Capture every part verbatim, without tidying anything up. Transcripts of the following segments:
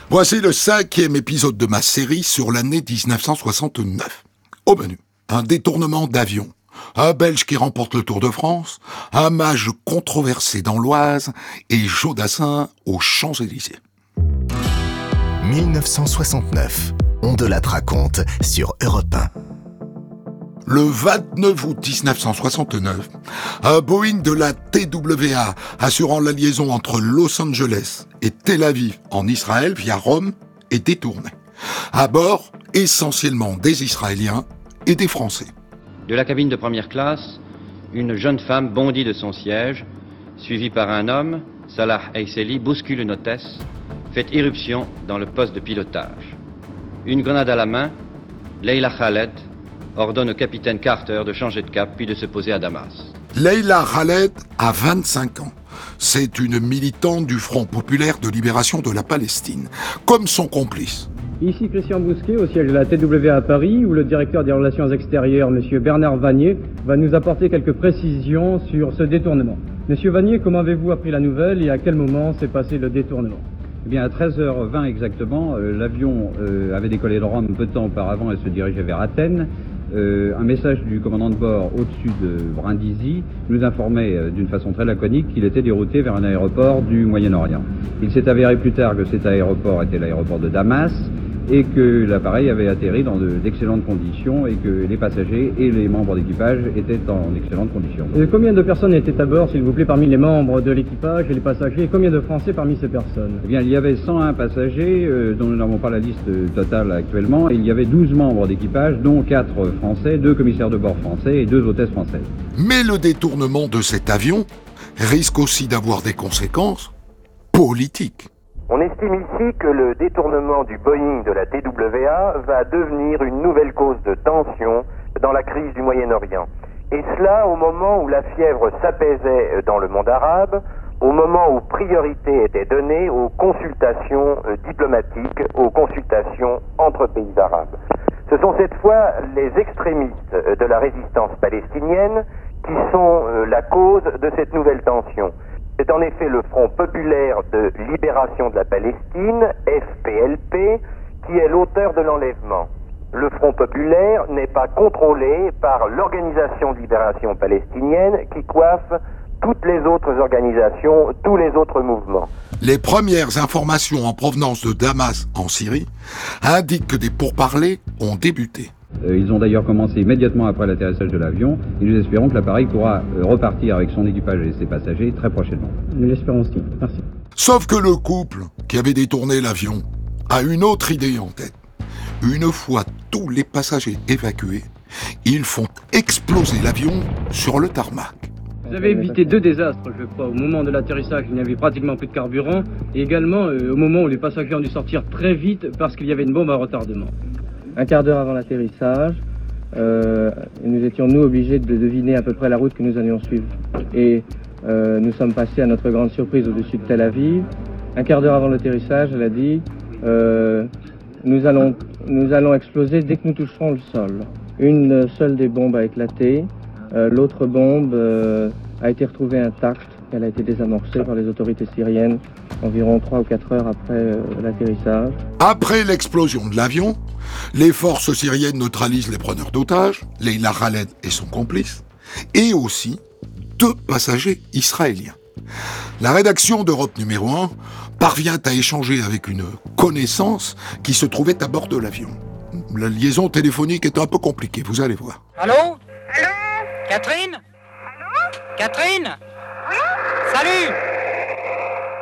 Voici le cinquième épisode de ma série sur l'année dix-neuf cent soixante-neuf. Au menu, un détournement d'avion, un Belge qui remporte le Tour de France, un mage controversé dans l'Oise et Joe Dassin aux Champs-Élysées. dix-neuf cent soixante-neuf, on de la raconte sur Europe un. Le vingt-neuf août dix-neuf cent soixante-neuf, un Boeing de la T W A assurant la liaison entre Los Angeles et Tel Aviv en Israël via Rome est détourné. À bord, essentiellement des Israéliens et des Français. De la cabine de première classe, une jeune femme bondit de son siège, suivie par un homme, Salah Aisseli, bouscule une hôtesse, fait irruption dans le poste de pilotage. Une grenade à la main, Leila Khaled ordonne au capitaine Carter de changer de cap puis de se poser à Damas. Leila Khaled a vingt-cinq ans. C'est une militante du Front populaire de libération de la Palestine, comme son complice. Ici Christian Bousquet, au siège de la T W A à Paris, où le directeur des relations extérieures, M. Bernard Vanier, va nous apporter quelques précisions sur ce détournement. Monsieur Vanier, comment avez-vous appris la nouvelle et à quel moment s'est passé le détournement ? Eh bien, à treize heures vingt exactement, euh, l'avion euh, avait décollé de Rome peu de temps auparavant et se dirigeait vers Athènes. Euh, un message du commandant de bord au-dessus de Brindisi nous informait euh, d'une façon très laconique qu'il était dérouté vers un aéroport du Moyen-Orient. Il s'est avéré plus tard que cet aéroport était l'aéroport de Damas et que l'appareil avait atterri dans de, d'excellentes conditions et que les passagers et les membres d'équipage étaient en excellentes conditions. Et combien de personnes étaient à bord, s'il vous plaît, parmi les membres de l'équipage et les passagers, et combien de Français parmi ces personnes ? Eh bien, il y avait cent un passagers, euh, dont nous n'avons pas la liste totale actuellement, et il y avait douze membres d'équipage, dont quatre Français, deux commissaires de bord français et deux hôtesses françaises. Mais le détournement de cet avion risque aussi d'avoir des conséquences politiques. On estime ici que le détournement du Boeing de la T W A va devenir une nouvelle cause de tension dans la crise du Moyen-Orient. Et cela au moment où la fièvre s'apaisait dans le monde arabe, au moment où priorité était donnée aux consultations diplomatiques, aux consultations entre pays arabes. Ce sont cette fois les extrémistes de la résistance palestinienne qui sont la cause de cette nouvelle tension. C'est en effet le Front populaire de libération de la Palestine, F P L P, qui est l'auteur de l'enlèvement. Le Front populaire n'est pas contrôlé par l'Organisation de libération palestinienne qui coiffe toutes les autres organisations, tous les autres mouvements. Les premières informations en provenance de Damas en Syrie indiquent que des pourparlers ont débuté. Euh, ils ont d'ailleurs commencé immédiatement après l'atterrissage de l'avion et nous espérons que l'appareil pourra euh, repartir avec son équipage et ses passagers très prochainement. Nous l'espérons aussi. Merci. Sauf que le couple qui avait détourné l'avion a une autre idée en tête. Une fois tous les passagers évacués, ils font exploser l'avion sur le tarmac. Vous avez évité deux désastres, je crois. Au moment de l'atterrissage, il n'y avait pratiquement plus de carburant et également euh, au moment où les passagers ont dû sortir très vite parce qu'il y avait une bombe à retardement. Un quart d'heure avant l'atterrissage, euh, nous étions, nous, obligés de deviner à peu près la route que nous allions suivre. Et euh, nous sommes passés à notre grande surprise au-dessus de Tel Aviv. Un quart d'heure avant l'atterrissage, elle a dit euh, nous allons, nous allons exploser dès que nous toucherons le sol. Une seule des bombes a éclaté. Euh, l'autre bombe euh, a été retrouvée intacte. Elle a été désamorcée par les autorités syriennes environ trois ou quatre heures après euh, l'atterrissage. Après l'explosion de l'avion, les forces syriennes neutralisent les preneurs d'otages, Leila Khaled et son complice, et aussi deux passagers israéliens. La rédaction d'Europe numéro un parvient à échanger avec une connaissance qui se trouvait à bord de l'avion. La liaison téléphonique est un peu compliquée, vous allez voir. Allô ? Allô ? Catherine ? Allô ? Catherine ? Oui ? Salut ? Allô ?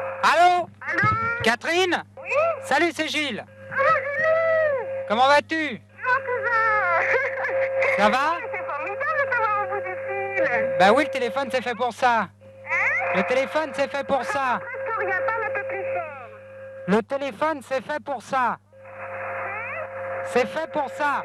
Allô ? Catherine ? Oui ? Salut, c'est Gilles. Ah, Julie ! Comment vas-tu ? Comment tu vas ? Ça va ? C'est formidable de t'avoir au bout du fil. Bah oui, le téléphone c'est fait pour ça. Hein ? Le téléphone c'est fait pour ça. Presque rien, parle un peu plus fort. Le téléphone c'est fait pour ça. C'est fait pour ça.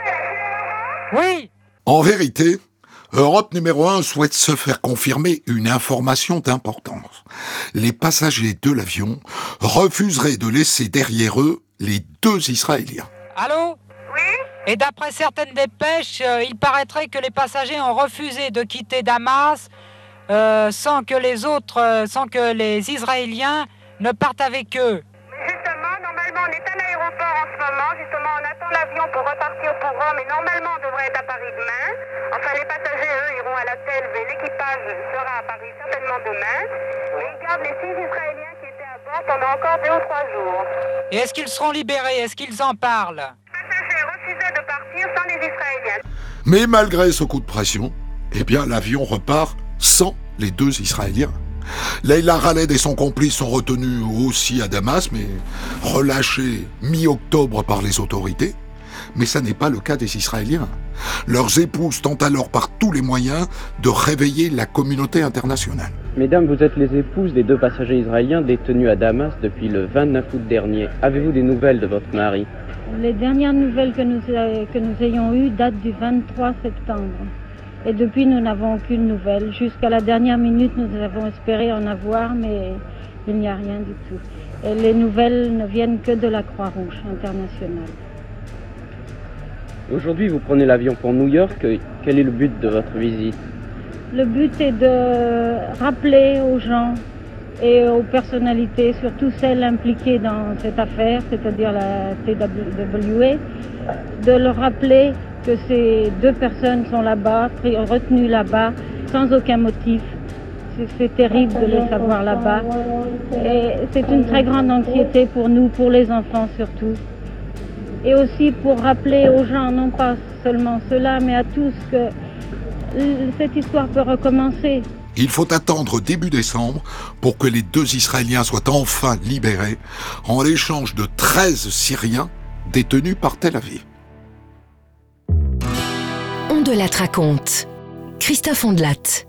Oui. En vérité, Europe numéro un souhaite se faire confirmer une information d'importance. Les passagers de l'avion refuseraient de laisser derrière eux les deux Israéliens. Allô ? Oui ? Et d'après certaines dépêches, euh, il paraîtrait que les passagers ont refusé de quitter Damas euh, sans que les autres, euh, sans que les Israéliens ne partent avec eux. Mais justement, normalement, moment, justement, on attend l'avion pour repartir pour Rome et normalement on devrait être à Paris demain. Enfin, les passagers, eux, iront à la Selve et l'équipage sera à Paris certainement demain. Mais ils gardent les six Israéliens qui étaient à bord pendant encore deux ou trois jours. Et est-ce qu'ils seront libérés? Est-ce qu'ils en parlent? Les passagers refusaient de partir sans les Israéliens. Mais malgré ce coup de pression, eh bien l'avion repart sans les deux Israéliens. Leila Khaled et son complice sont retenus aussi à Damas, mais relâchés mi-octobre par les autorités. Mais ça n'est pas le cas des Israéliens. Leurs épouses tentent alors par tous les moyens de réveiller la communauté internationale. Mesdames, vous êtes les épouses des deux passagers israéliens détenus à Damas depuis le vingt-neuf août dernier. Avez-vous des nouvelles de votre mari? Les dernières nouvelles que nous, euh, que nous ayons eues datent du vingt-trois septembre. Et depuis, nous n'avons aucune nouvelle. Jusqu'à la dernière minute, nous avons espéré en avoir, mais il n'y a rien du tout. Et les nouvelles ne viennent que de la Croix-Rouge internationale. Aujourd'hui, vous prenez l'avion pour New York. Quel est le but de votre visite? Le but est de rappeler aux gens et aux personnalités, surtout celles impliquées dans cette affaire, c'est-à-dire la T W A, de leur rappeler que ces deux personnes sont là-bas, retenues là-bas, sans aucun motif. C'est, c'est terrible de les savoir là-bas. Et c'est une très grande anxiété pour nous, pour les enfants surtout. Et aussi pour rappeler aux gens, non pas seulement cela, mais à tous, que cette histoire peut recommencer. Il faut attendre début décembre pour que les deux Israéliens soient enfin libérés en l'échange de treize Syriens détenus par Tel Aviv. On de la raconte. Christophe Ondelat.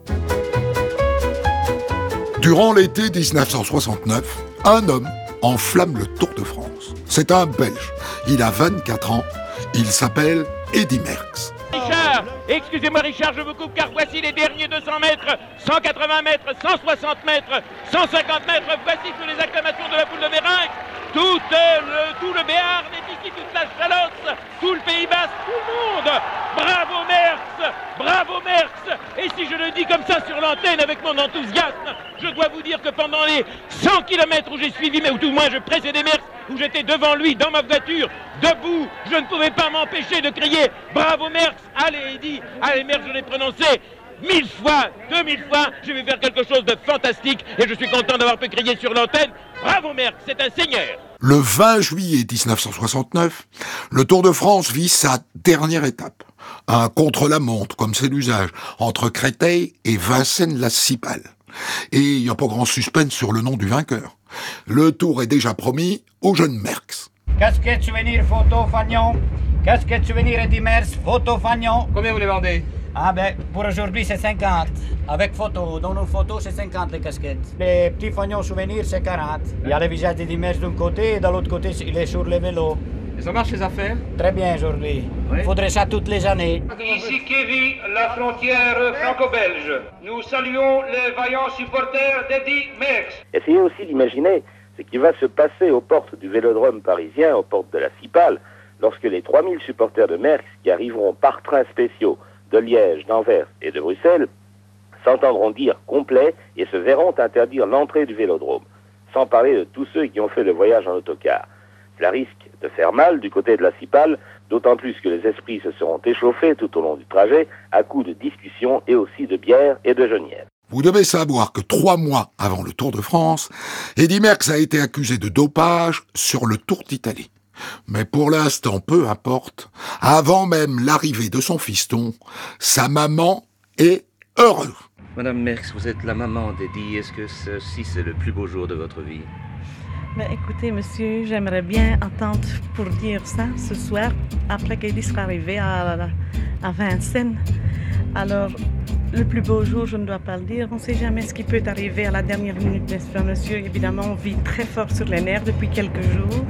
Durant l'été dix-neuf cent soixante-neuf, un homme enflamme le Tour de France. C'est un Belge. Il a vingt-quatre ans. Il s'appelle Eddy Merckx. Richard, excusez-moi Richard, je vous coupe car voici les derniers deux cents mètres, cent quatre-vingts mètres, cent soixante mètres, cent cinquante mètres. Voici toutes les acclamations de la foule de Mérinx. Tout, euh, le, tout le Béarn est ici, toute la Chalosse, tout le Pays Basque, tout le monde. Bravo Merckx, bravo Merckx. Et si je le dis comme ça sur l'antenne avec mon enthousiasme, je dois vous dire que pendant les cent kilomètres où j'ai suivi, mais ou tout le moins je précédais Merckx, où j'étais devant lui dans ma voiture, debout, je ne pouvais pas m'empêcher de crier bravo Merckx. Allez Eddy, allez Merckx, je l'ai prononcé mille fois, deux mille fois, je vais faire quelque chose de fantastique et je suis content d'avoir pu crier sur l'antenne bravo Merckx, c'est un seigneur. Le vingt juillet dix-neuf cent soixante-neuf, le Tour de France vit sa dernière étape. Un contre-la-montre, comme c'est l'usage, entre Créteil et Vincennes-la-Cipale. Et il n'y a pas grand suspense sur le nom du vainqueur. Le Tour est déjà promis au jeune Merckx. Casquette souvenir photo Fagnon. Casquette souvenir Eddy Merckx, photo Fagnon. Combien vous les vendez? Ah ben, pour aujourd'hui c'est cinquante. Avec photo, dans nos photos c'est cinquante les casquettes. Les petits fagnons souvenirs c'est quarante. Il y a le visage d'Eddy Merckx d'un côté et de l'autre côté il est sur les vélos. Et ça marche les affaires? Très bien aujourd'hui. Il oui. faudrait ça toutes les années. Ici Kevin, la frontière franco-belge. Nous saluons les vaillants supporters d'Eddy Merckx. Essayez aussi d'imaginer ce qui va se passer aux portes du Vélodrome parisien, aux portes de la Cipale, lorsque les trois mille supporters de Merckx qui arriveront par trains spéciaux de Liège, d'Anvers et de Bruxelles s'entendront dire complet et se verront interdire l'entrée du Vélodrome, sans parler de tous ceux qui ont fait le voyage en autocar. Cela risque de faire mal du côté de la Cipale, d'autant plus que les esprits se seront échauffés tout au long du trajet à coups de discussions et aussi de bière et de genièvre. Vous devez savoir que trois mois avant le Tour de France, Eddy Merckx a été accusé de dopage sur le Tour d'Italie. Mais pour l'instant, peu importe, avant même l'arrivée de son fiston, sa maman est heureuse. Madame Merckx, vous êtes la maman d'Eddy. Est-ce que ceci, c'est le plus beau jour de votre vie? Mais écoutez, monsieur, j'aimerais bien attendre pour dire ça ce soir, après qu'Eddy sera arrivé à, à Vincennes. Alors, le plus beau jour, je ne dois pas le dire. On ne sait jamais ce qui peut arriver à la dernière minute, n'est-ce pas, monsieur? Évidemment, on vit très fort sur les nerfs depuis quelques jours.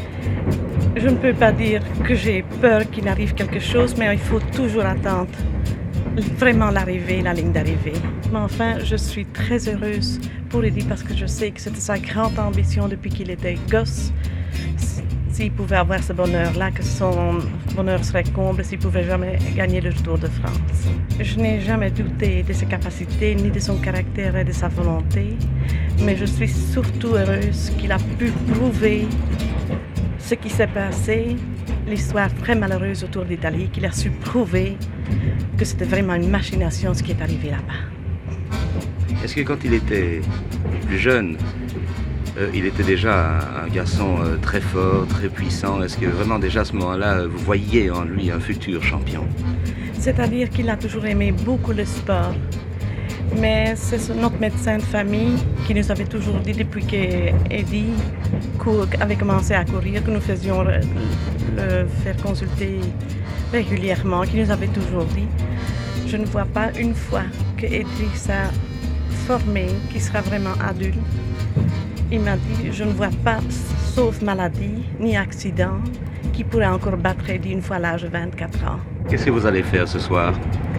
Je ne peux pas dire que j'ai peur qu'il arrive quelque chose, mais il faut toujours attendre vraiment l'arrivée, la ligne d'arrivée. Mais enfin, je suis très heureuse pour Eddy parce que je sais que c'était sa grande ambition depuis qu'il était gosse. S'il pouvait avoir ce bonheur-là, que son bonheur serait comble s'il pouvait jamais gagner le Tour de France. Je n'ai jamais douté de ses capacités, ni de son caractère et de sa volonté, mais je suis surtout heureuse qu'il a pu prouver ce qui s'est passé, l'histoire très malheureuse autour d'Italie, qu'il a su prouver que c'était vraiment une machination ce qui est arrivé là-bas. Est-ce que quand il était plus jeune, euh, il était déjà un, un garçon euh, très fort, très puissant? Est-ce que vraiment déjà à ce moment-là, vous voyiez en lui un futur champion? C'est-à-dire qu'il a toujours aimé beaucoup le sport. Mais c'est notre médecin de famille qui nous avait toujours dit, depuis qu'Eddie avait commencé à courir, que nous faisions le, le faire consulter régulièrement, qui nous avait toujours dit, je ne vois pas une fois que Eddie s'est formé, qu'il sera vraiment adulte. Il m'a dit, je ne vois pas, sauf maladie ni accident, qui pourrait encore battre Eddie une fois à l'âge de vingt-quatre ans. Qu'est-ce que vous allez faire ce soir?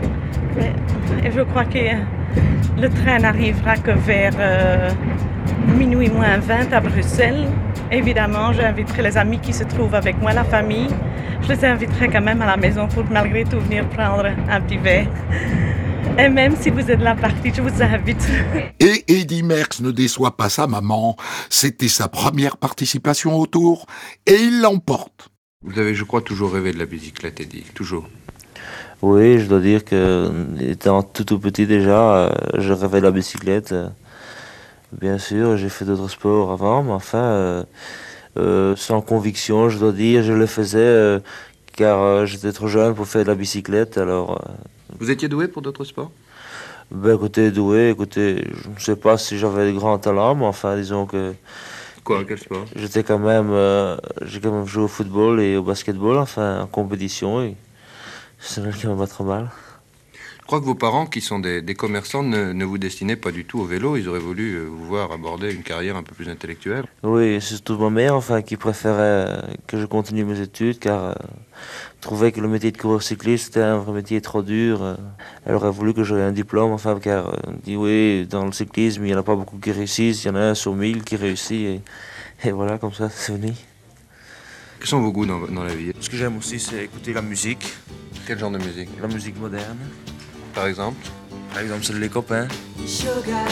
Et je crois que le train n'arrivera que vers euh, minuit moins vingt à Bruxelles. Évidemment, j'inviterai les amis qui se trouvent avec moi, la famille. Je les inviterai quand même à la maison pour malgré tout venir prendre un petit verre. Et même si vous êtes de la partie, je vous invite. Et Eddy Merckx ne déçoit pas sa maman. C'était sa première participation au Tour et il l'emporte. Vous avez, je crois, toujours rêvé de la bicyclette, Eddy, toujours. Oui, je dois dire que, étant tout tout petit déjà, je rêvais de la bicyclette. Bien sûr, j'ai fait d'autres sports avant, mais enfin, euh, euh, sans conviction, je dois dire, je le faisais euh, car euh, j'étais trop jeune pour faire de la bicyclette, alors... Euh, Vous étiez doué pour d'autres sports? Ben, écoutez, doué, écoutez, je ne sais pas si j'avais de grands talents, mais enfin, disons que... Quoi, quel sport? J'étais quand même, euh, j'ai quand même joué au football et au basketball, enfin, en compétition, et c'est quand même pas trop mal. Je crois que vos parents, qui sont des, des commerçants, ne, ne vous destinaient pas du tout au vélo. Ils auraient voulu euh, vous voir aborder une carrière un peu plus intellectuelle. Oui, c'est surtout ma mère, enfin, qui préférait euh, que je continue mes études, car euh, trouvait que le métier de coureur cycliste était un vrai métier trop dur. Euh, elle aurait voulu que j'aie un diplôme, enfin, car euh, elle dit oui, dans le cyclisme, il n'y en a pas beaucoup qui réussissent, il y en a un sur mille qui réussit, et, et voilà, comme ça, c'est venu. Quels sont vos goûts dans, dans la vie? Ce que j'aime aussi, c'est écouter la musique. Quel genre de musique? La musique moderne. Par exemple? Par exemple, c'est les copains. Sugar.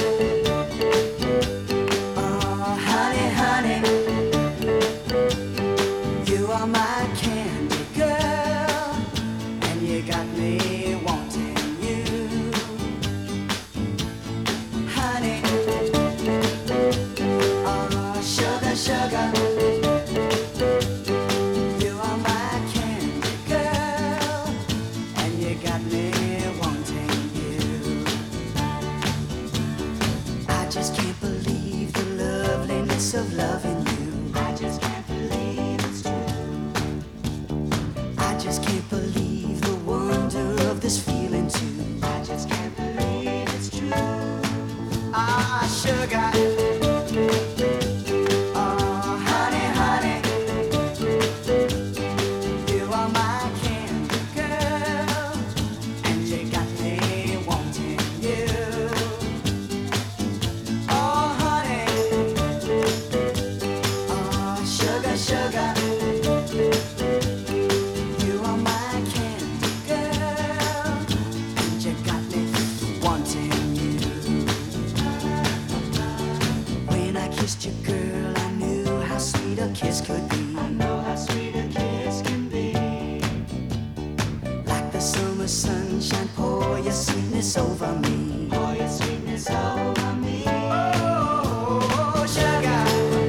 Oh, honey, honey. You are my candy girl. And you got me wanting you. Honey. Oh, sugar, sugar. You are my candy girl. And you got me of loving you. I just can't believe it's true. I just can't believe the wonder of this feeling too. I just can't believe it's true. Ah, sugar. Oh, honey, honey. You are my candy girl. And you got me wanting you. Oh, honey. Sugar, you are my candy girl, and you got me wanting you. When I kissed you, girl, I knew how sweet a kiss could be. I know how sweet a kiss can be. Like the summer sunshine, pour your sweetness over me. Pour your sweetness over me. Oh, sugar.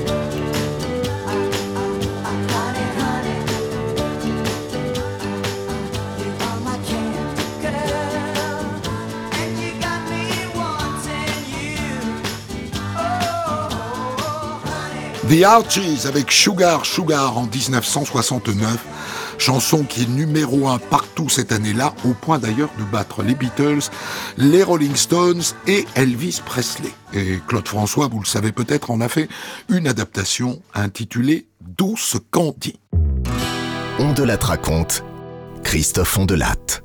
The Archies avec Sugar Sugar en dix-neuf cent soixante-neuf, chanson qui est numéro un partout cette année-là, au point d'ailleurs de battre les Beatles, les Rolling Stones et Elvis Presley. Et Claude François, vous le savez peut-être, en a fait une adaptation intitulée Douce Candy. On de la raconte, Christophe Ondelatte.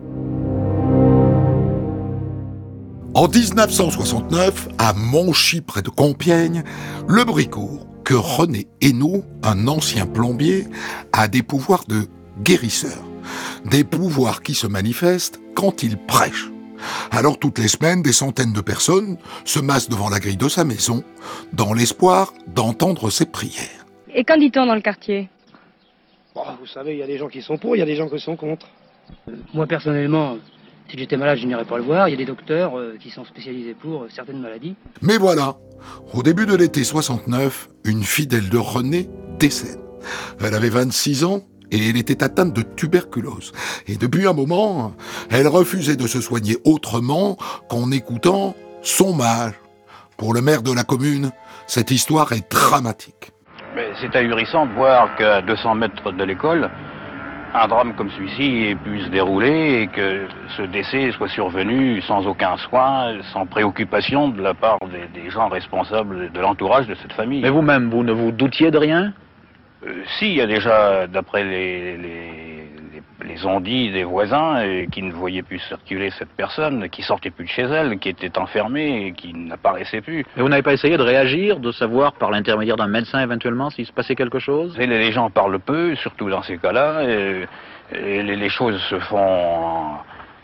En dix-neuf cent soixante-neuf, à Monchy près de Compiègne, le bruit court que René Hainaut, un ancien plombier, a des pouvoirs de guérisseur. Des pouvoirs qui se manifestent quand il prêche. Alors toutes les semaines, des centaines de personnes se massent devant la grille de sa maison, dans l'espoir d'entendre ses prières. Et qu'en dit-on dans le quartier? Bon, vous savez, il y a des gens qui sont pour, il y a des gens qui sont contre. Euh, moi, personnellement, si j'étais malade, je n'irais pas le voir. Il y a des docteurs euh, qui sont spécialisés pour euh, certaines maladies. Mais voilà, au début de l'été soixante-neuf, une fidèle de René décède. Elle avait vingt-six ans et elle était atteinte de tuberculose. Et depuis un moment, elle refusait de se soigner autrement qu'en écoutant son mage. Pour le maire de la commune, cette histoire est dramatique. Mais c'est ahurissant de voir qu'à deux cents mètres de l'école, un drame comme celui-ci ait pu se dérouler et que ce décès soit survenu sans aucun soin, sans préoccupation de la part des, des gens responsables de l'entourage de cette famille. Mais vous-même, vous ne vous doutiez de rien? euh, Si, il y a déjà, d'après les, les, les, les ondits des voisins, euh, qui ne voyaient plus circuler cette personne, qui sortait plus de chez elle, qui était enfermée et qui n'apparaissait plus. Et vous n'avez pas essayé de réagir, de savoir par l'intermédiaire d'un médecin éventuellement s'il se passait quelque chose? Et les, les gens parlent peu, surtout dans ces cas-là. Et, et les, les choses se font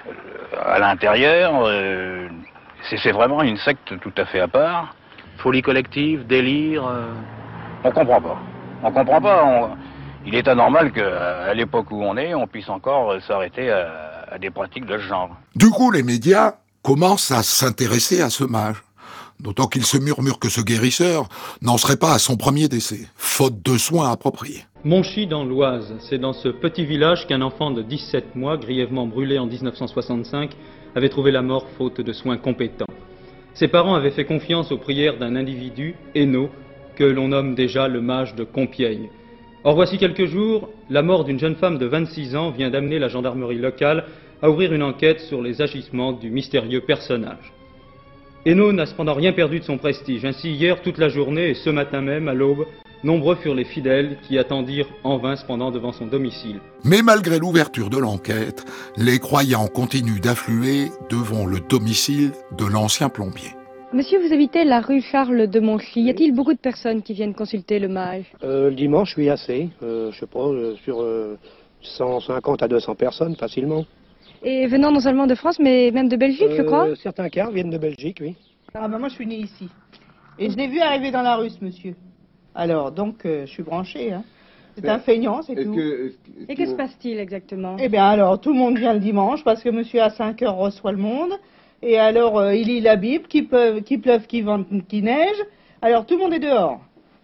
à l'intérieur. Euh, c'est vraiment une secte tout à fait à part. Folie collective, délire euh... On comprend pas. On comprend pas. On... Il est anormal qu'à l'époque où on est, on puisse encore s'arrêter à, à des pratiques de ce genre. Du coup, les médias commencent à s'intéresser à ce mage. D'autant qu'il se murmure que ce guérisseur n'en serait pas à son premier décès, faute de soins appropriés. Monchy dans l'Oise, c'est dans ce petit village qu'un enfant de dix-sept mois, grièvement brûlé en dix-neuf cent soixante-cinq, avait trouvé la mort faute de soins compétents. Ses parents avaient fait confiance aux prières d'un individu, Hainaut, que l'on nomme déjà le mage de Compiègne. Or voici quelques jours, la mort d'une jeune femme de vingt-six ans vient d'amener la gendarmerie locale à ouvrir une enquête sur les agissements du mystérieux personnage. Hainaut n'a cependant rien perdu de son prestige. Ainsi, hier, toute la journée et ce matin même, à l'aube, nombreux furent les fidèles qui attendirent en vain cependant devant son domicile. Mais malgré l'ouverture de l'enquête, les croyants continuent d'affluer devant le domicile de l'ancien plombier. Monsieur, vous habitez la rue Charles de Monchy. Y a-t-il beaucoup de personnes qui viennent consulter le mage? euh, Le dimanche, oui, assez. Euh, je sais pas, euh, sur euh, cent cinquante à deux cents personnes, facilement. Et venant non seulement de France, mais même de Belgique, euh, je crois? Certains quarts viennent de Belgique, oui. Ah bah moi, je suis née ici. Et je l'ai vu arriver dans la rue, ce monsieur. Alors, donc, euh, je suis branchée, hein. C'est un feignant, c'est tout. Que, Et que se passe-t-il exactement? Eh bien, alors, tout le monde vient le dimanche, parce que monsieur à cinq heures reçoit le monde. Et alors, euh, il lit la Bible, qu'il pleuve, qu'il pleuve, qu'il vente, qu'il neige. Alors, tout le monde est dehors.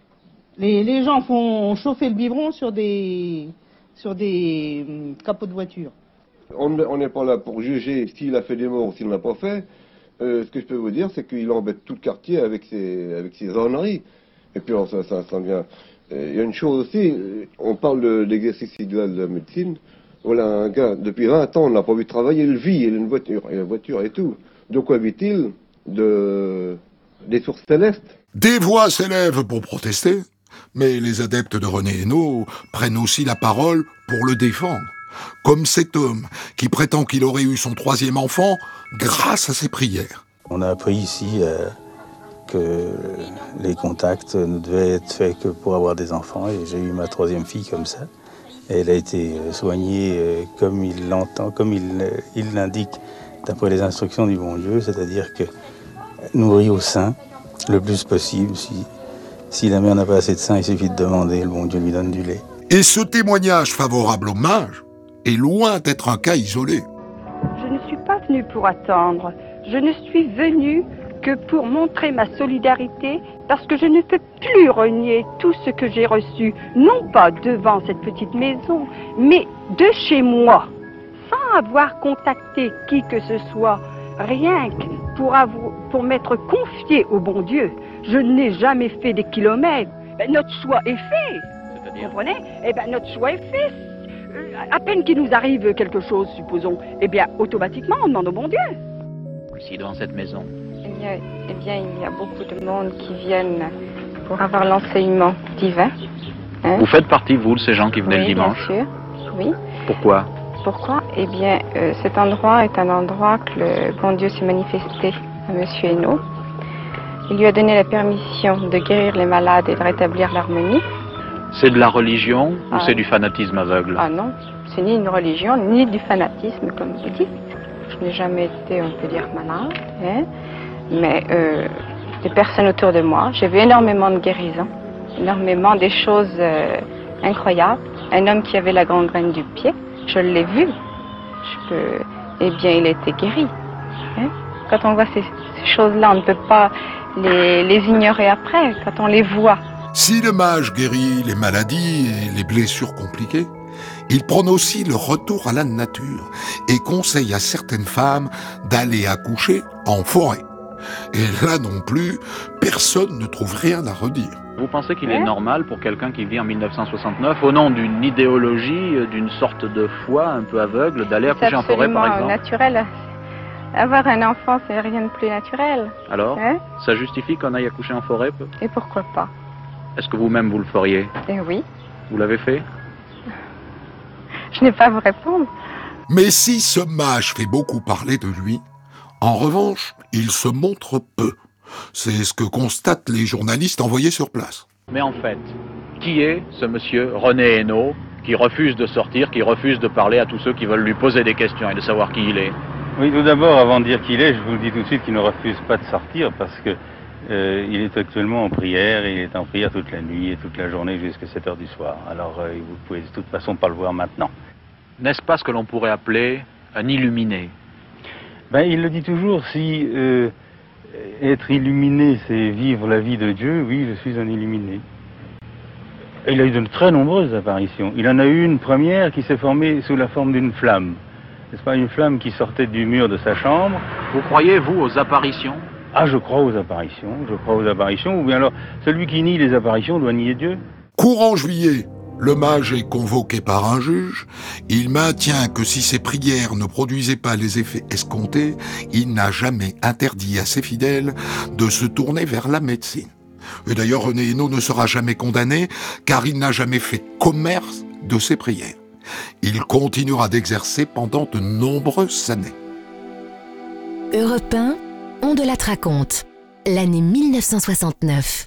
Les, les gens font chauffer le biberon sur des, sur des hum, capots de voiture. On n'est pas là pour juger s'il a fait des morts ou s'il n'en a pas fait. Euh, ce que je peux vous dire, c'est qu'il embête tout le quartier avec ses, avec ses âneries. Et puis, alors, ça, ça, ça vient... Euh, il y a une chose aussi, on parle de l'exercice idéal de la médecine. Voilà un gars, depuis vingt ans, on n'a pas vu travailler, il vit, il a une voiture, il a une voiture et tout. De quoi vit-il? De... des sources célestes. Des voix s'élèvent pour protester, mais les adeptes de René Hainaut prennent aussi la parole pour le défendre. Comme cet homme qui prétend qu'il aurait eu son troisième enfant grâce à ses prières. On a appris ici euh, que les contacts ne devaient être faits que pour avoir des enfants, et j'ai eu ma troisième fille comme ça. Et elle a été soignée euh, comme il l'entend, comme il euh, il l'indique d'après les instructions du bon Dieu, c'est-à-dire que nourrie au sein le plus possible. Si, si la mère n'a pas assez de sein, il suffit de demander, le bon Dieu lui donne du lait. Et ce témoignage favorable au mage est loin d'être un cas isolé. Je ne suis pas venue pour attendre. Je ne suis venue que pour montrer ma solidarité, parce que je ne peux plus renier tout ce que j'ai reçu, non pas devant cette petite maison, mais de chez moi, sans avoir contacté qui que ce soit, rien que pour, pour m'être confié au bon Dieu. Je n'ai jamais fait des kilomètres. Ben, notre choix est fait. Vous comprenez? Eh bien, notre choix est fait. À peine qu'il nous arrive quelque chose, supposons, eh bien, automatiquement, on demande au bon Dieu. Ici, dans cette maison. Eh bien, eh bien, il y a beaucoup de monde qui viennent pour avoir l'enseignement divin. Hein? Vous faites partie, vous, de ces gens qui venaient oui, le dimanche? Bien sûr, oui. Pourquoi? Pourquoi? Eh bien, euh, cet endroit est un endroit que le bon Dieu s'est manifesté à monsieur Hainaut. Il lui a donné la permission de guérir les malades et de rétablir l'harmonie. C'est de la religion ah. ou c'est du fanatisme aveugle? Ah non, c'est ni une religion, ni du fanatisme, comme vous dites. Je n'ai jamais été, on peut dire, malade, hein, mais euh, des personnes autour de moi. J'ai vu énormément de guérisons. énormément des choses euh, incroyables. Un homme qui avait la gangrène du pied, je l'ai vu. Je peux... Eh bien, il était guéri. Hein? Quand on voit ces, ces choses-là, on ne peut pas les, les ignorer après, quand on les voit. Si le mage guérit les maladies et les blessures compliquées, il prône aussi le retour à la nature et conseille à certaines femmes d'aller accoucher en forêt. Et là non plus, personne ne trouve rien à redire. Vous pensez qu'il Ouais. est normal pour quelqu'un qui vit en mille neuf cent soixante-neuf, au nom d'une idéologie, euh, d'une sorte de foi un peu aveugle, d'aller C'est accoucher en forêt par absolument exemple? naturel. Avoir un enfant, c'est rien de plus naturel. Alors, Hein? ça justifie qu'on aille accoucher en forêt? peu- Et pourquoi pas? Est-ce que vous-même vous le feriez? Eh oui, Vous l'avez fait? je n'ai pas à vous répondre. Mais si ce mage fait beaucoup parler de lui, en revanche, il se montre peu. C'est ce que constatent les journalistes envoyés sur place. Mais en fait, qui est ce monsieur René Hénault qui refuse de sortir, qui refuse de parler à tous ceux qui veulent lui poser des questions et de savoir qui il est? Oui, tout d'abord, avant de dire qui il est, je vous le dis tout de suite qu'il ne refuse pas de sortir parce que euh, il est actuellement en prière et il est en prière toute la nuit et toute la journée jusqu'à sept heures du soir. Alors, euh, vous pouvez de toute façon pas le voir maintenant. N'est-ce pas ce que l'on pourrait appeler un illuminé? Ben, il le dit toujours, si euh, être illuminé, c'est vivre la vie de Dieu, oui, je suis un illuminé. Et il a eu de très nombreuses apparitions. Il en a eu une première qui s'est formée sous la forme d'une flamme. N'est-ce pas, une flamme qui sortait du mur de sa chambre. Vous croyez, vous, aux apparitions? Ah, je crois aux apparitions, je crois aux apparitions, ou bien alors, celui qui nie les apparitions doit nier Dieu. Courant juillet, le mage est convoqué par un juge. Il maintient que si ses prières ne produisaient pas les effets escomptés, il n'a jamais interdit à ses fidèles de se tourner vers la médecine. Et d'ailleurs, René Hénault ne sera jamais condamné, car il n'a jamais fait commerce de ses prières. Il continuera d'exercer pendant de nombreuses années. Europe un, On de la raconte, l'année mille neuf cent soixante-neuf.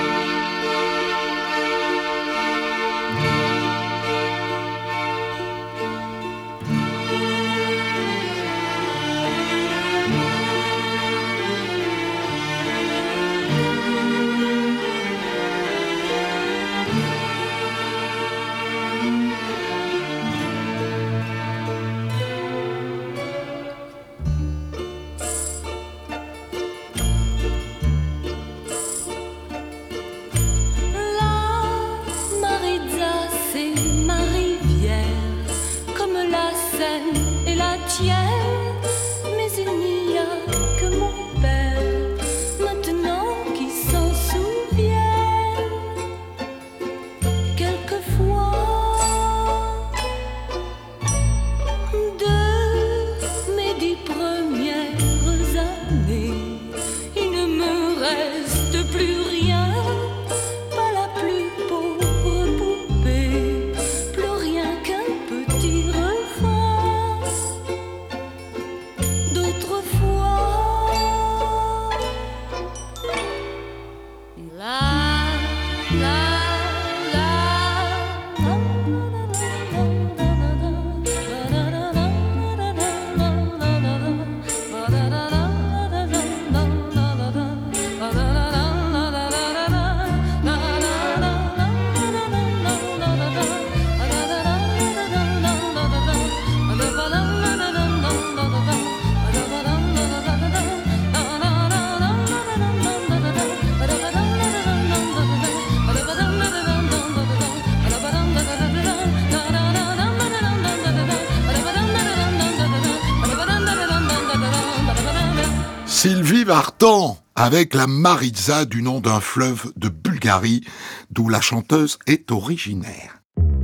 Sylvie Vartan, avec la Maritza du nom d'un fleuve de Bulgarie, d'où la chanteuse est originaire.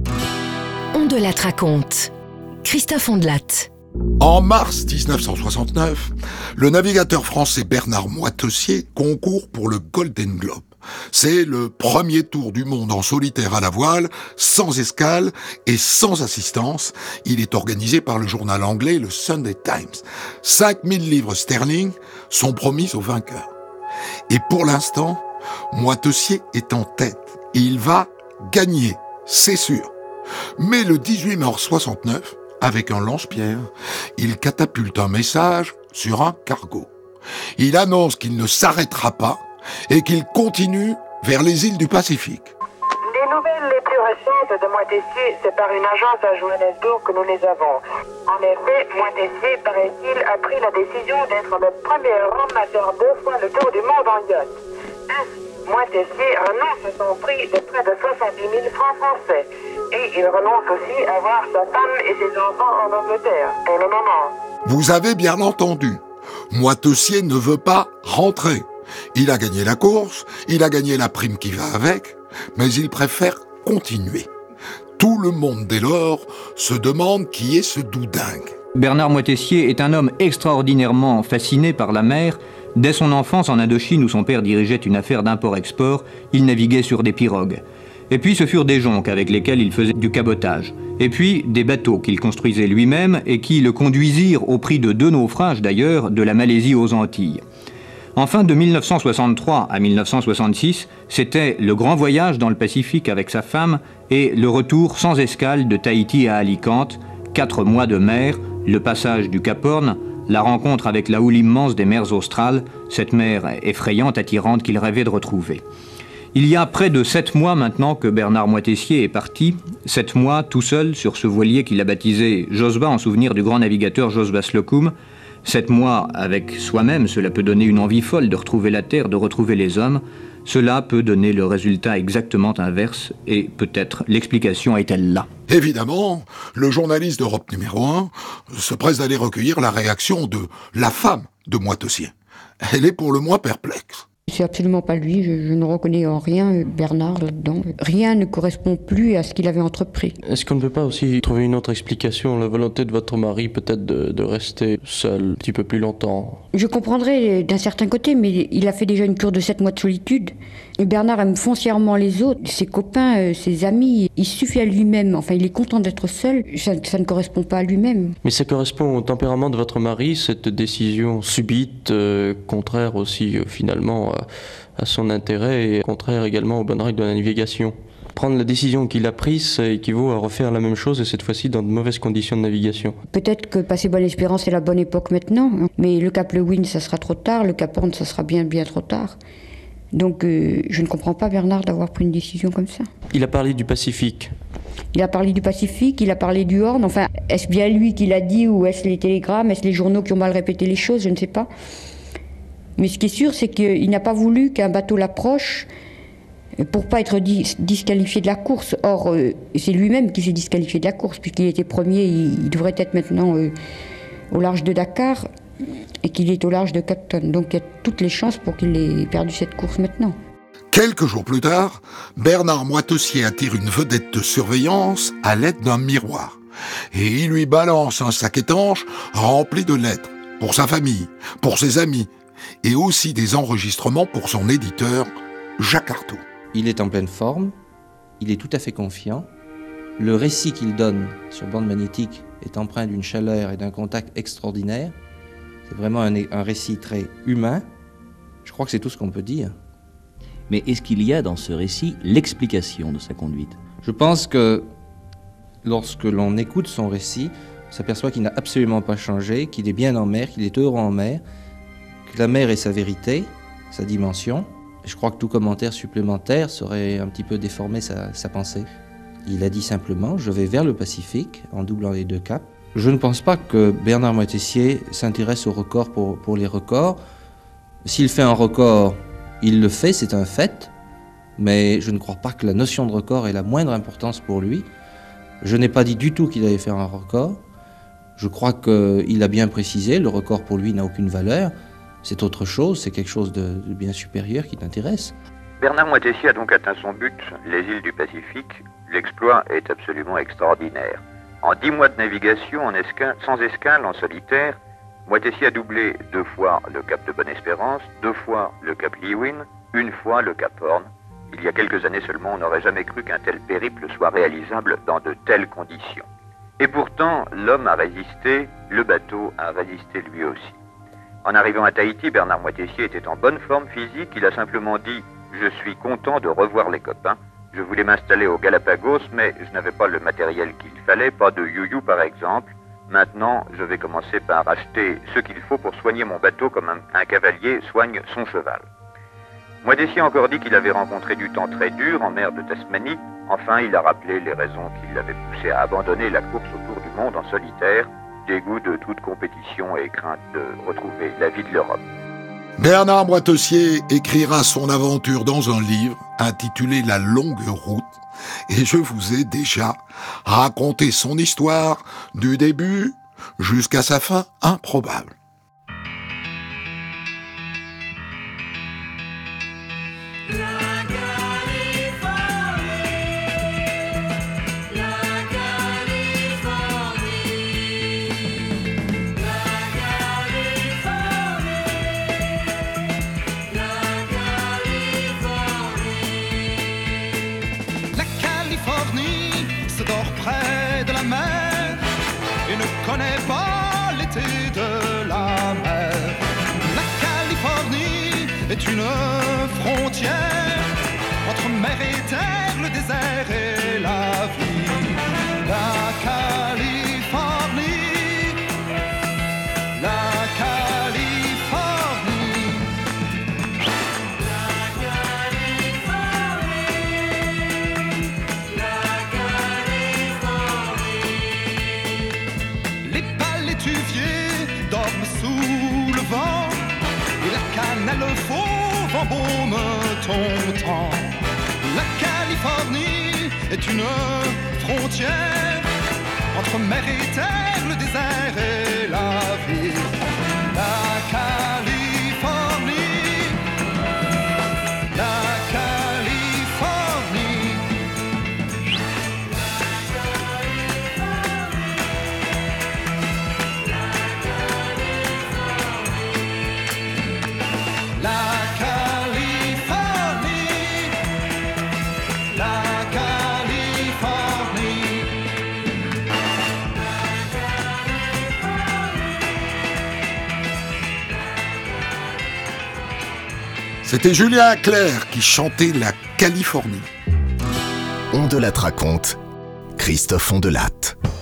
Ondelat raconte. Christophe Ondelat. En mars dix-neuf cent soixante-neuf, le navigateur français Bernard Moitessier concourt pour le Golden Globe. C'est le premier tour du monde en solitaire à la voile, sans escale et sans assistance. Il est organisé par le journal anglais le Sunday Times. cinq mille livres sterling sont promises aux vainqueurs. Et pour l'instant, Moitessier est en tête. Il va gagner, c'est sûr. Mais le dix-huit mars soixante-neuf, avec un lance-pierre, il catapulte un message sur un cargo. Il annonce qu'il ne s'arrêtera pas et qu'il continue vers les îles du Pacifique. Les nouvelles les plus récentes de Moitessier, c'est par une agence à Johannesburg que nous les avons. En effet, Moitessier, paraît-il, a pris la décision d'être le premier homme à faire deux fois le tour du monde en yacht. Ainsi, Moitessier renonce à son prix de près de soixante-dix mille francs français. Et il renonce aussi à voir sa femme et ses enfants en Angleterre, pour le moment. Vous avez bien entendu, Moitessier ne veut pas rentrer. Il a gagné la course, il a gagné la prime qui va avec, mais il préfère continuer. Tout le monde, dès lors, se demande qui est ce doudingue. Bernard Moitessier est un homme extraordinairement fasciné par la mer. Dès son enfance en Indochine, où son père dirigeait une affaire d'import-export, il naviguait sur des pirogues. Et puis ce furent des jonques avec lesquels il faisait du cabotage. Et puis des bateaux qu'il construisait lui-même et qui le conduisirent au prix de deux naufrages d'ailleurs, de la Malaisie aux Antilles. Enfin, de mille neuf cent soixante-trois à mille neuf cent soixante-six, c'était le grand voyage dans le Pacifique avec sa femme et le retour sans escale de Tahiti à Alicante, quatre mois de mer, le passage du Cap Horn, la rencontre avec la houle immense des mers australes, cette mer effrayante, attirante qu'il rêvait de retrouver. Il y a près de sept mois maintenant que Bernard Moitessier est parti, sept mois tout seul sur ce voilier qu'il a baptisé Josba en souvenir du grand navigateur Josba Slocum. Sept mois avec soi-même, cela peut donner une envie folle de retrouver la terre, de retrouver les hommes. Cela peut donner le résultat exactement inverse et peut-être l'explication est-elle là. Évidemment, le journaliste d'Europe numéro un se presse d'aller recueillir la réaction de la femme de Moitessier. Elle est pour le moins perplexe. C'est absolument pas lui, je, je ne reconnais en rien Bernard là-dedans. Rien ne correspond plus à ce qu'il avait entrepris. Est-ce qu'on ne peut pas aussi trouver une autre explication, la volonté de votre mari peut-être de, de rester seul un petit peu plus longtemps? Je comprendrais d'un certain côté, mais il a fait déjà une cure de sept mois de solitude. Et Bernard aime foncièrement les autres, ses copains, ses amis. Il suffit à lui-même, enfin il est content d'être seul, ça, ça ne correspond pas à lui-même. Mais ça correspond au tempérament de votre mari, cette décision subite, euh, contraire aussi euh, finalement à, à son intérêt et contraire également aux bonnes règles de la navigation. Prendre la décision qu'il a prise, ça équivaut à refaire la même chose et cette fois-ci dans de mauvaises conditions de navigation. Peut-être que passer Bonne-Espérance c'est la bonne époque maintenant, mais le Cap Lewin ça sera trop tard, le Cap Horn ça sera bien bien trop tard. Donc euh, je ne comprends pas Bernard d'avoir pris une décision comme ça. Il a parlé du Pacifique. Il a parlé du Pacifique, il a parlé du Horn, enfin est-ce bien lui qui l'a dit ou est-ce les télégrammes, est-ce les journaux qui ont mal répété les choses, je ne sais pas. Mais ce qui est sûr c'est qu'il n'a pas voulu qu'un bateau l'approche pour pas être dis- disqualifié de la course. Or euh, c'est lui-même qui s'est disqualifié de la course puisqu'il était premier, il, il devrait être maintenant euh, au large de Dakar. Et qu'il est au large de Cape Town. Donc il y a toutes les chances pour qu'il ait perdu cette course maintenant. Quelques jours plus tard, Bernard Moitessier attire une vedette de surveillance à l'aide d'un miroir. Et il lui balance un sac étanche rempli de lettres, pour sa famille, pour ses amis, et aussi des enregistrements pour son éditeur, Jacques Artaud. Il est en pleine forme, il est tout à fait confiant. Le récit qu'il donne sur bande magnétique est empreint d'une chaleur et d'un contact extraordinaire. C'est vraiment un, un récit très humain. Je crois que c'est tout ce qu'on peut dire. Mais est-ce qu'il y a dans ce récit l'explication de sa conduite? Je pense que lorsque l'on écoute son récit, on s'aperçoit qu'il n'a absolument pas changé, qu'il est bien en mer, qu'il est heureux en mer, que la mer est sa vérité, sa dimension. Je crois que tout commentaire supplémentaire serait un petit peu déformer sa, sa pensée. Il a dit simplement « Je vais vers le Pacifique en doublant les deux caps ». Je ne pense pas que Bernard Moitessier s'intéresse au record pour, pour les records. S'il fait un record, il le fait, c'est un fait. Mais je ne crois pas que la notion de record ait la moindre importance pour lui. Je n'ai pas dit du tout qu'il allait faire un record. Je crois qu'il a bien précisé, le record pour lui n'a aucune valeur. C'est autre chose, c'est quelque chose de, de bien supérieur qui t'intéresse. Bernard Moitessier a donc atteint son but, les îles du Pacifique. L'exploit est absolument extraordinaire. En dix mois de navigation en escale, sans escale, en solitaire, Moitessier a doublé deux fois le cap de Bonne-Espérance, deux fois le cap Lewin, une fois le cap Horn. Il y a quelques années seulement, on n'aurait jamais cru qu'un tel périple soit réalisable dans de telles conditions. Et pourtant, l'homme a résisté, le bateau a résisté lui aussi. En arrivant à Tahiti, Bernard Moitessier était en bonne forme physique. Il a simplement dit « Je suis content de revoir les copains ». Je voulais m'installer au Galapagos, mais je n'avais pas le matériel qu'il fallait, pas de you-you par exemple. Maintenant, je vais commencer par acheter ce qu'il faut pour soigner mon bateau comme un, un cavalier soigne son cheval. Moitessier a encore dit qu'il avait rencontré du temps très dur en mer de Tasmanie. Enfin, il a rappelé les raisons qui l'avaient poussé à abandonner la course autour du monde en solitaire, dégoût de toute compétition et crainte de retrouver la vie de l'Europe. Bernard Moitessier écrira son aventure dans un livre intitulé La longue route, et je vous ai déjà raconté son histoire du début jusqu'à sa fin improbable. Près de la mer et ne connaît pas l'été de la mer. La Californie est une frontière entre mer et terre, le désert et la vie. La Californie, la Californie. Dorment sous le vent et la cannelle fauve embaume ton temps. La Californie est une frontière entre mer et terre, le désert et la vie. La Californie, la Californie. C'était Julien Clerc qui chantait la Californie. On de la raconte, Christophe Ondelat.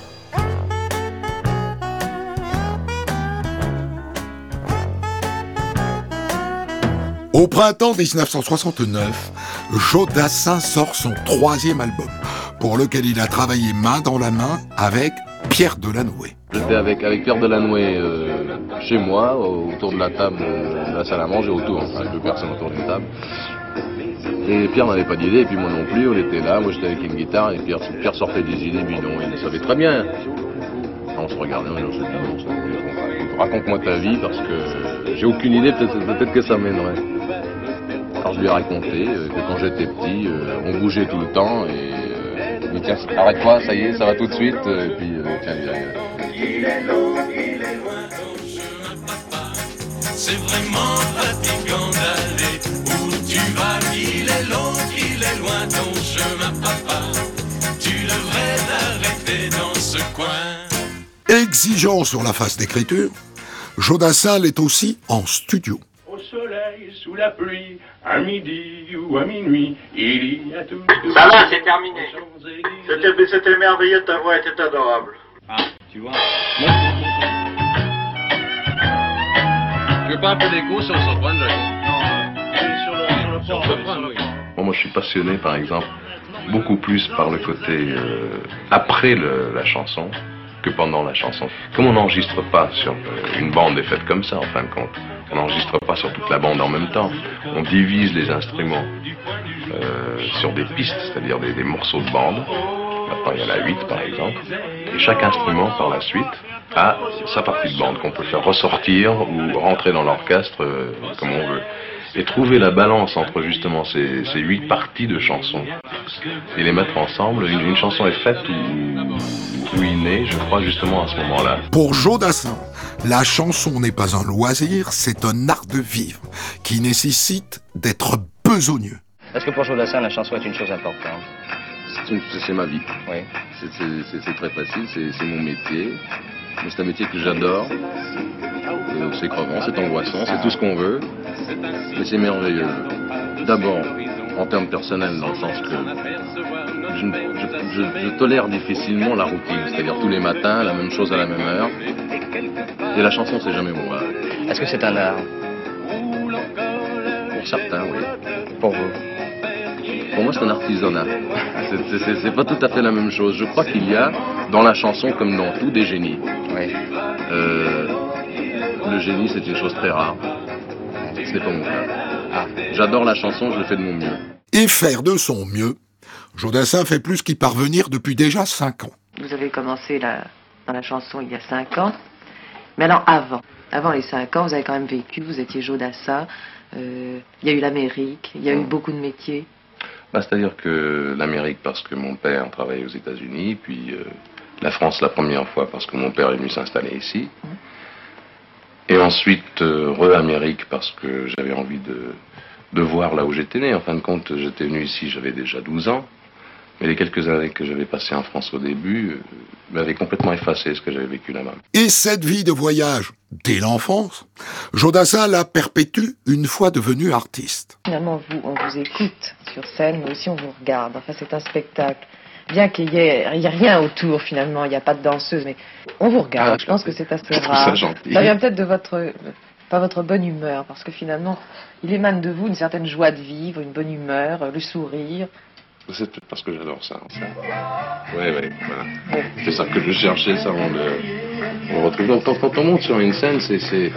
Au printemps dix-neuf cent soixante-neuf, Jodassin sort son troisième album, pour lequel il a travaillé main dans la main avec Pierre Delanoë. J'étais avec, avec Pierre Delanoë euh, chez moi, autour de la table de la salle à manger, autour, enfin, avec deux personnes autour d'une table. Et Pierre n'avait pas d'idée, et puis moi non plus, on était là, moi j'étais avec une guitare, et Pierre, Pierre sortait des idées bidons, il le savait très bien. Alors on se regardait, on se dit, bon, raconte-moi ta vie, parce que j'ai aucune idée, peut-être, peut-être que ça mènerait. Alors je lui ai raconté euh, que quand j'étais petit, euh, on bougeait tout le temps, et euh, il me dit, tiens, arrête-toi, ça y est, ça va tout de suite, et puis euh, tiens, viens. Il est long, il est loin ton chemin, papa. C'est vraiment fatigant d'aller où tu vas. Il est long, il est loin ton chemin, papa. Tu devrais t'arrêter dans ce coin. Exigeant sur la phase d'écriture, Jodassin l'est aussi en studio. Au soleil, sous la pluie, à midi ou à minuit, il y a tout. Ça va, c'est terminé. C'était, c'était merveilleux, ta voix était adorable. Ah, tu vois. Tu veux pas un peu d'écho sur le soprano, Jacques? Non, sur le, sur le soprano, oui. Bon, moi, je suis passionné, par exemple, beaucoup plus par le côté euh, après le, la chanson que pendant la chanson. Comme on n'enregistre pas sur euh, une bande est faite comme ça, en fin de compte, on n'enregistre pas sur toute la bande en même temps. On divise les instruments euh, sur des pistes, c'est-à-dire des, des morceaux de bande. Maintenant, il y en a huit, par exemple. Et chaque instrument, par la suite, a sa partie de bande qu'on peut faire ressortir ou rentrer dans l'orchestre euh, comme on veut. Et trouver la balance entre justement ces, ces huit parties de chansons et les mettre ensemble. Une, une chanson est faite ou, ou il naît, je crois, justement à ce moment-là. Pour Jodassin, la chanson n'est pas un loisir, c'est un art de vivre qui nécessite d'être besogneux. Est-ce que pour Jodassin, la chanson est une chose importante? C'est ma vie. Oui. C'est très facile, c'est mon métier. C'est un métier que j'adore. Euh, c'est crevant, c'est angoissant, c'est tout ce qu'on veut. Mais c'est merveilleux. D'abord, en termes personnels, dans le sens que je, je, je, je tolère difficilement la routine. C'est-à-dire tous les matins, la même chose à la même heure. Et la chanson, c'est jamais moi. Est-ce que c'est un art? Pour certains, oui. pour vous? Pour moi, c'est un artisanat. C'est, c'est, c'est pas tout à fait la même chose. Je crois qu'il y a, dans la chanson comme dans tout, des génies. Oui. Euh, le génie, c'est une chose très rare. Ce n'est pas mon cas. Ah. J'adore la chanson, je le fais de mon mieux. Et faire de son mieux, Jodassin fait plus qu'y parvenir depuis déjà cinq ans. Vous avez commencé la, dans la chanson il y a cinq ans. Mais alors avant, avant les cinq ans, vous avez quand même vécu, vous étiez Jodassin. Euh, il y a eu l'Amérique, il y a mmh. eu beaucoup de métiers. Bah, c'est-à-dire que l'Amérique parce que mon père travaillait aux États-Unis, puis euh, la France la première fois parce que mon père est venu s'installer ici. Mmh. Et ensuite, euh, re-Amérique parce que j'avais envie de, de voir là où j'étais né. En fin de compte, j'étais venu ici, j'avais déjà douze ans. Mais les quelques années que j'avais passées en France au début euh, m'avaient complètement effacé ce que j'avais vécu là-bas. Et cette vie de voyage, dès l'enfance, Jodassin la perpétue une fois devenu artiste. Finalement, vous, on vous écoute sur scène, mais aussi on vous regarde. Enfin, c'est un spectacle. Bien qu'il n'y ait, ait rien autour, finalement, il n'y a pas de danseuse, mais on vous regarde. Ah, je pense que c'est assez je rare. Ça, gentil. Ça vient peut-être de votre, pas votre bonne humeur, parce que finalement, il émane de vous une certaine joie de vivre, une bonne humeur, le sourire. C'est peut-être parce que j'adore ça. Oui, oui, voilà. Oui. C'est ça que je cherchais, ça, on le, on le retrouve. Donc, quand, quand on monte sur une scène, c'est, c'est,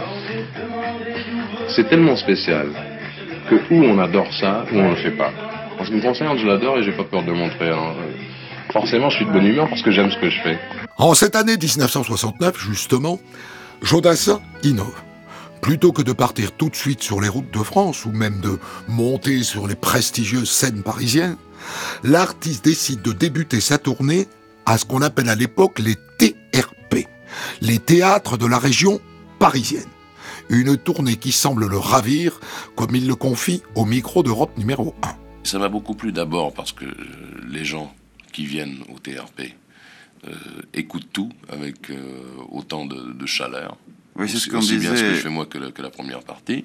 c'est tellement spécial que ou on adore ça, ou on le fait pas. En ce qui me concerne, je l'adore et j'ai pas peur de le montrer. Alors, forcément, je suis de bonne humeur parce que j'aime ce que je fais. En cette année dix-neuf cent soixante-neuf, justement, Jodassin innove. Plutôt que de partir tout de suite sur les routes de France, ou même de monter sur les prestigieuses scènes parisiennes, l'artiste décide de débuter sa tournée à ce qu'on appelle à l'époque les T R P, les théâtres de la région parisienne. Une tournée qui semble le ravir, comme il le confie au micro d'Europe numéro un. Ça m'a beaucoup plu d'abord parce que les gens qui viennent au T R P euh, écoutent tout avec euh, autant de, de chaleur. Oui, c'est aussi, ce qu'on aussi disait. bien ce que je fais moi que, le, que la première partie.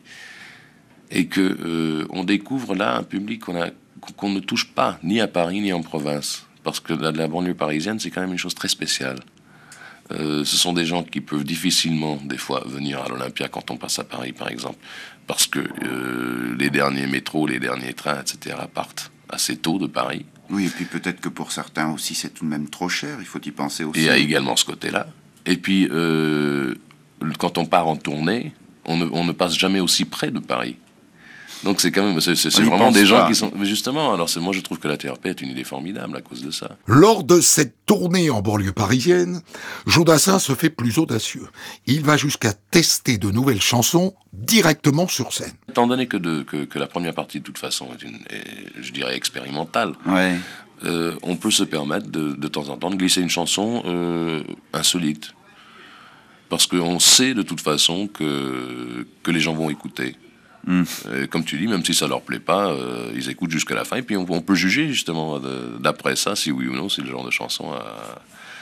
Et que euh, on découvre là un public qu'on a qu'on ne touche pas, ni à Paris, ni en province. Parce que la, la banlieue parisienne, c'est quand même une chose très spéciale. Euh, ce sont des gens qui peuvent difficilement, des fois, venir à l'Olympia quand on passe à Paris, par exemple. Parce que euh, les derniers métros, les derniers trains, et cetera partent assez tôt de Paris. Oui, et puis peut-être que pour certains aussi, c'est tout de même trop cher. Il faut y penser aussi. Et il y a également ce côté-là. Et puis, euh, quand on part en tournée, on ne, on ne passe jamais aussi près de Paris. Donc c'est quand même, c'est, c'est, c'est vraiment des gens pas. qui sont... Mais justement, alors c'est, moi je trouve que la T R P est une idée formidable à cause de ça. Lors de cette tournée en banlieue parisienne, Jodassin se fait plus audacieux. Il va jusqu'à tester de nouvelles chansons directement sur scène. Étant donné que, de, que, que la première partie de toute façon est, une, est je dirais, expérimentale, ouais. euh, on peut se permettre de, de temps en temps de glisser une chanson euh, insolite. Parce qu'on sait de toute façon que, que les gens vont écouter. Mmh. Euh, comme tu dis, même si ça leur plaît pas, euh, ils écoutent jusqu'à la fin et puis on, on peut juger justement de, d'après ça si oui ou non c'est le genre de chanson à,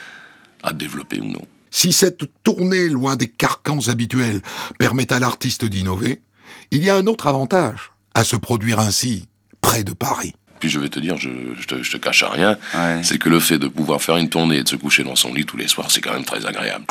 à développer ou non. Si cette tournée loin des carcans habituels permet à l'artiste d'innover, il y a un autre avantage à se produire ainsi près de Paris. Puis je vais te dire, je, je, te, je te cache à rien, ouais. c'est que le fait de pouvoir faire une tournée et de se coucher dans son lit tous les soirs, c'est quand même très agréable.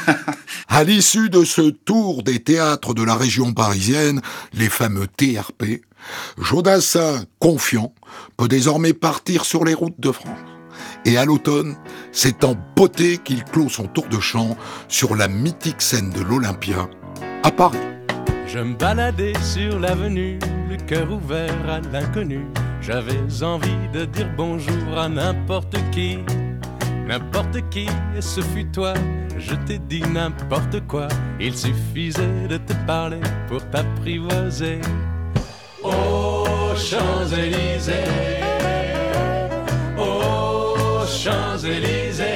À l'issue de ce tour des théâtres de la région parisienne, les fameux T R P, Jodassin, confiant, peut désormais partir sur les routes de France. Et à l'automne, c'est en beauté qu'il clôt son tour de chant sur la mythique scène de l'Olympia, à Paris. Je me baladais sur l'avenue, le cœur ouvert à l'inconnu. J'avais envie de dire bonjour à n'importe qui, n'importe qui, et ce fut toi. Je t'ai dit n'importe quoi, il suffisait de te parler pour t'apprivoiser. Aux Champs-Élysées, aux Champs-Élysées,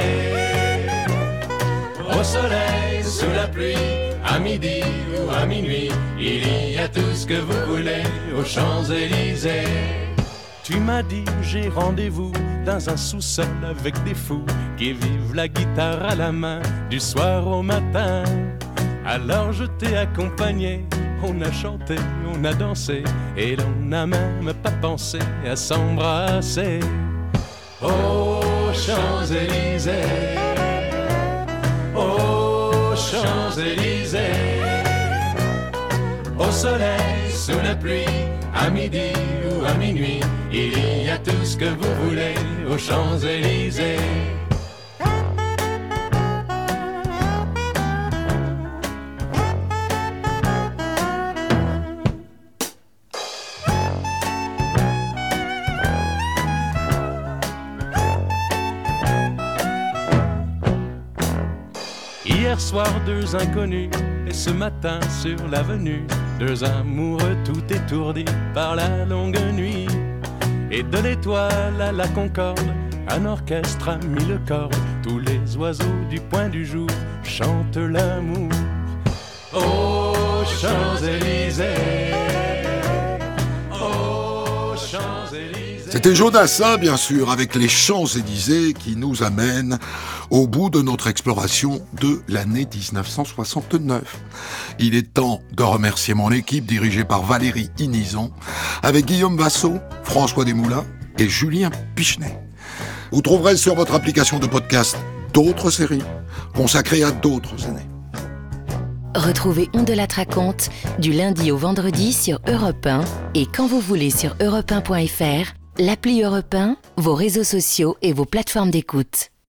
au soleil, sous la pluie, à midi ou à minuit, il y a tout ce que vous voulez aux Champs-Élysées. Tu m'as dit j'ai rendez-vous dans un sous-sol avec des fous qui vivent la guitare à la main du soir au matin. Alors je t'ai accompagné, on a chanté, on a dansé et l'on n'a même pas pensé à s'embrasser. Aux Champs-Élysées, aux Champs-Élysées, au soleil, sous la pluie, à midi ou à minuit, il y a tout ce que vous voulez aux Champs-Élysées. Hier soir, deux inconnus, et ce matin sur l'avenue, deux amoureux tout étourdis par la longue nuit. Et de l'étoile à la concorde, un orchestre a mis le corps. Tous les oiseaux du point du jour chantent l'amour. Aux Champs-Élysées, aux Champs-Élysées. C'était Joe Dassin, bien sûr, avec les Champs-Élysées qui nous amènent au bout de notre exploration de l'année dix-neuf cent soixante-neuf. Il est temps de remercier mon équipe dirigée par Valérie Inizan, avec Guillaume Vassot, François Desmoulins et Julien Pichenet. Vous trouverez sur votre application de podcast d'autres séries consacrées à d'autres années. Retrouvez On de la Raconte du lundi au vendredi sur Europe un et quand vous voulez sur europe un point f r, l'appli Europe un, vos réseaux sociaux et vos plateformes d'écoute.